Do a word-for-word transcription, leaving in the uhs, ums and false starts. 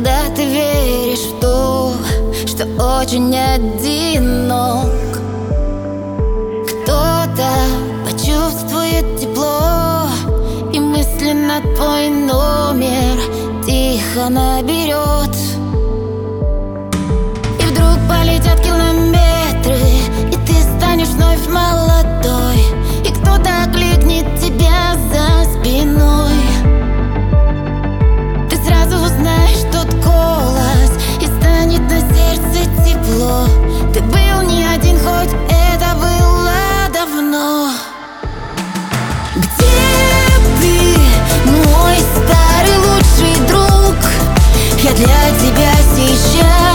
Когда ты веришь в то, что очень одинок, кто-то почувствует тепло и мысленно твой номер тихо наберет. И вдруг полетят километры, и ты станешь вновь молодой, и кто-то окликнет тебя за спиной. Ты сразу узнаешь тот голос, и станет на сердце тепло. Ты был не один, хоть это было давно. Где ты, мой старый лучший друг? Я для тебя сейчас